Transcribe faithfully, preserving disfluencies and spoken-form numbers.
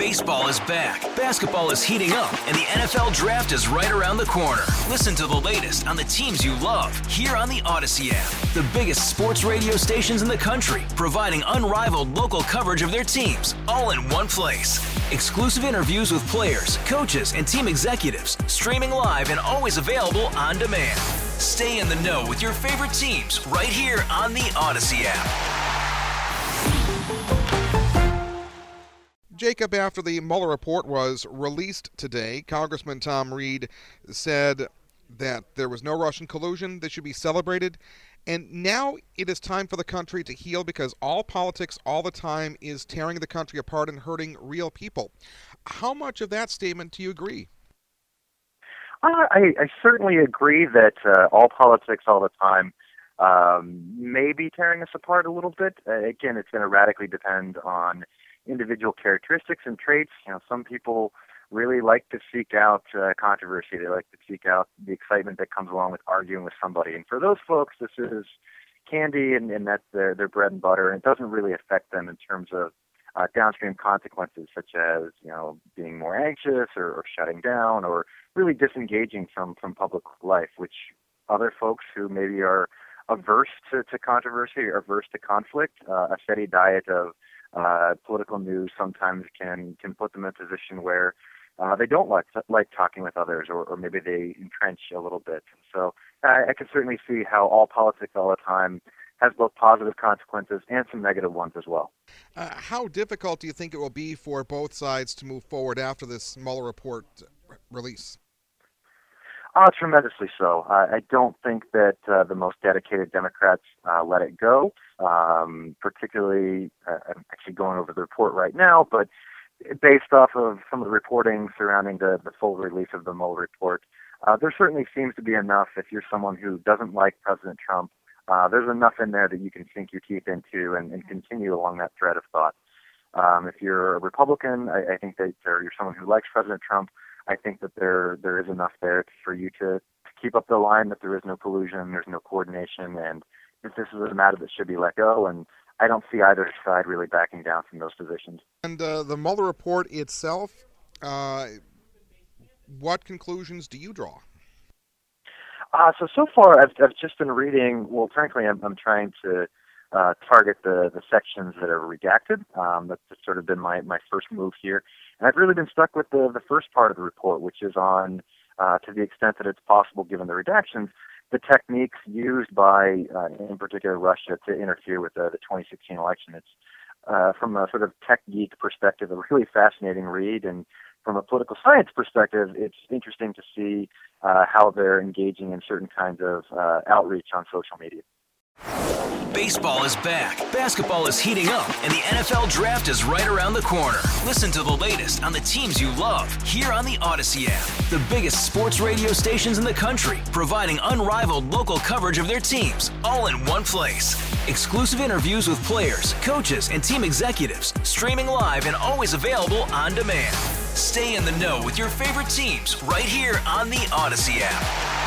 Baseball is back, basketball is heating up, and the N F L Draft is right around the corner. Listen to the latest on the teams you love here on the Odyssey app. The biggest sports radio stations in the country, providing unrivaled local coverage of their teams, all in one place. Exclusive interviews with players, coaches, and team executives, streaming live and always available on demand. Stay in the know with your favorite teams right here on the Odyssey app. Jacob, after the Mueller report was released today, Congressman Tom Reed said that there was no Russian collusion that should be celebrated. And now it is time for the country to heal because all politics all the time is tearing the country apart and hurting real people. How much of that statement do you agree? Uh, I, I certainly agree that uh, all politics all the time um, may be tearing us apart a little bit. Uh, again, it's going to radically depend on individual characteristics and traits. You know, some people really like to seek out uh, controversy. They like to seek out the excitement that comes along with arguing with somebody. And for those folks, this is candy, and, and that's their, their bread and butter. And it doesn't really affect them in terms of uh, downstream consequences, such as, you know, being more anxious or, or shutting down or really disengaging from, from public life, which other folks who maybe are averse to, to controversy or averse to conflict, uh, a steady diet of Uh, political news sometimes can can put them in a position where uh, they don't like like talking with others, or, or maybe they entrench a little bit. So I, I can certainly see how all politics all the time has both positive consequences and some negative ones as well. Uh, how difficult do you think it will be for both sides to move forward after this Mueller report release? Uh, tremendously so. Uh, I don't think that uh, the most dedicated Democrats uh, let it go, um, particularly, uh, I'm actually going over the report right now, but based off of some of the reporting surrounding the, the full release of the Mueller report, uh, there certainly seems to be enough, if you're someone who doesn't like President Trump, uh, there's enough in there that you can sink your teeth into and, and continue along that thread of thought. Um, if you're a Republican, I, I think that, or you're someone who likes President Trump, I think that there there is enough there for you to, to keep up the line that there is no collusion, there's no coordination, and that this is a matter that should be let go. And I don't see either side really backing down from those positions. And uh, the Mueller report itself, uh, what conclusions do you draw? Uh, so, so far, I've, I've just been reading, well, frankly, I'm, I'm trying to uh, target the, the sections that are redacted. Um, that's just sort of been my, my first move here. And I've really been stuck with the, the first part of the report, which is on, uh, to the extent that it's possible given the redactions, the techniques used by, uh, in particular, Russia to interfere with the, the twenty sixteen election. It's, uh, from a sort of tech geek perspective, a really fascinating read. And from a political science perspective, it's interesting to see uh, how they're engaging in certain kinds of uh, outreach on social media. Baseball is back, basketball is heating up, and the N F L Draft is right around the corner. Listen to the latest on the teams you love here on the Odyssey app. The biggest sports radio stations in the country, providing unrivaled local coverage of their teams, all in one place. Exclusive interviews with players, coaches, and team executives, streaming live and always available on demand. Stay in the know with your favorite teams right here on the Odyssey app.